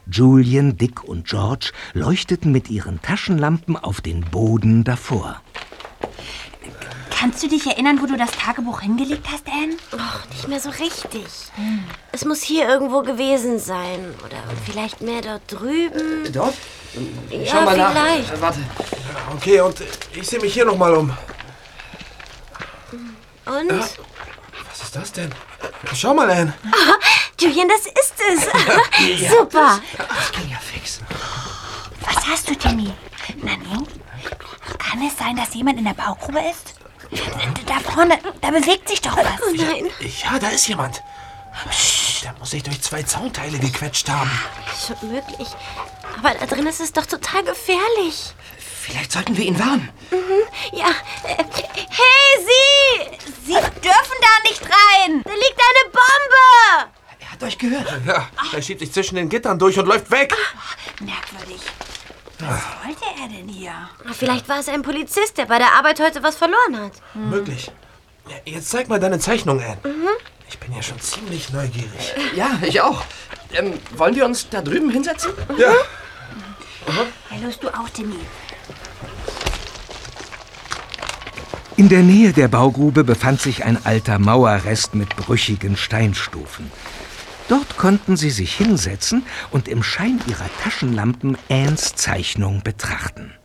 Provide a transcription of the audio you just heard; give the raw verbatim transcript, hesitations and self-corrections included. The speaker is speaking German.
Julian, Dick und George leuchteten mit ihren Taschenlampen auf den Boden davor. Kannst du dich erinnern, wo du das Tagebuch hingelegt hast, Anne? Och, nicht mehr so richtig. Hm. Es muss hier irgendwo gewesen sein. Oder vielleicht mehr dort drüben. Dort? Ja, Schau mal vielleicht. nach. Äh, warte. Okay, und ich sehe mich hier noch mal um. Und? Ja. Was ist das denn? Schau mal, Anne. Aha, Julian, das ist es. Ja. Super. Das ging ja fix. Was hast du, Timmy? Na nun? Kann es sein, dass jemand in der Baugrube ist? Da vorne, da bewegt sich doch was. Oh nein. Ja, da ist jemand. Der muss sich durch zwei Zaunteile gequetscht haben. Schon möglich. Aber da drin ist es doch total gefährlich. Vielleicht sollten wir ihn warnen. Mhm, ja. Äh, hey, Sie! Sie dürfen da nicht rein! Da liegt eine Bombe! Er hat euch gehört. Ja, er schiebt sich zwischen den Gittern durch und läuft weg. Ach, merkwürdig. Was wollte er denn hier? Vielleicht war es ein Polizist, der bei der Arbeit heute was verloren hat. Hm. Möglich. Ja, jetzt zeig mal deine Zeichnung, Anne. Mhm. Ich bin ja schon ziemlich neugierig. Ja, ich auch. Ähm, wollen wir uns da drüben hinsetzen? Ja. Ja, los, du auch, Timmy. In der Nähe der Baugrube befand sich ein alter Mauerrest mit brüchigen Steinstufen. Dort konnten sie sich hinsetzen und im Schein ihrer Taschenlampen Annes Zeichnung betrachten.